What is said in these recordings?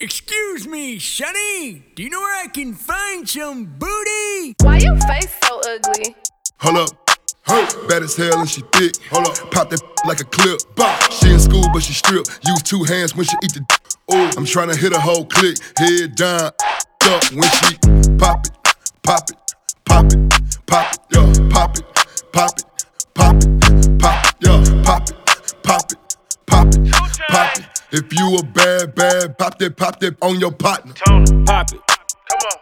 Excuse me, Shunny, do you know where I can find some booty? Why your face so ugly? Hold up, hey, bad as hell and she thick. Hold up, pop that like a clip. Bah. She in school but she strip. Use two hands when she eat the. Oh, I'm tryna hit a whole click. Head down, up when she pop it, pop it, pop it, pop it, yeah, pop it, pop it, pop it, pop it, yeah, pop it, pop it, pop it, pop it. If you a bad, pop that on your partner. Pop it. Come on.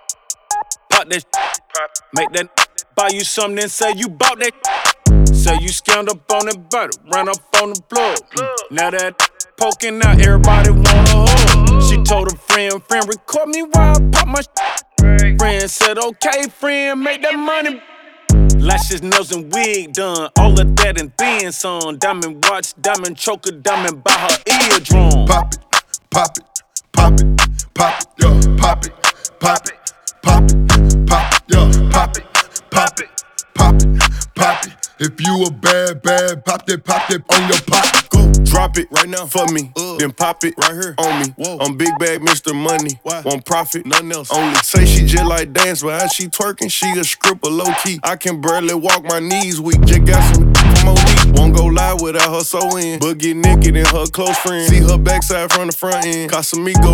Pop that. Pop. Make that buy you something, then say you bought that. Say you scammed up on that butter, ran up on the plug. Now that poking out, everybody want a hug. She told her friend, record me while I pop my Friend said, okay, friend, make that money. Lashes, nails, and wig done. All of that and then some. Diamond watch, diamond choker, diamond by her eardrum. Pop it, pop it, pop it, pop it, yeah. Pop it, pop it, pop it, pop it, yeah. Pop it, pop it, pop it, pop it. If you a bad, pop that on your pocket. Go drop it right now for me. Then pop it right here on me. Whoa. I'm big bag Mr. Money. Why? Won't profit, nothing else. Only say she just like dance, but as she twerking, she a stripper low key. I can barely walk my knees weak. Just got some from OD. Won't go live without her so in. But get naked and her close friend. See her backside from the front end. Casamigo,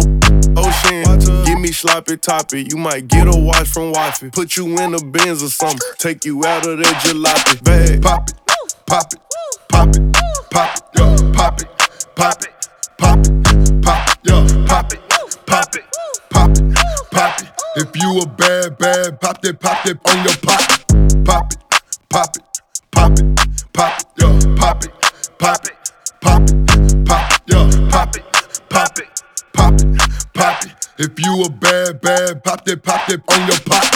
Ocean. Give me sloppy toppy. You might get a watch from wifey. Put you in a Benz or something. Take you out of that jalopy. Bag. Pop it, pop it, pop it, pop it, yeah. Pop it, pop it, pop it, pop it, yeah. Pop it, pop it, pop it, pop it. If you a bad, pop that on your pocket. Pop it, pop it, pop it, pop it, yeah. Pop it, pop it, pop it, pop it, yeah. Pop it, pop it, pop it, pop it. If you a bad, pop that on your pocket.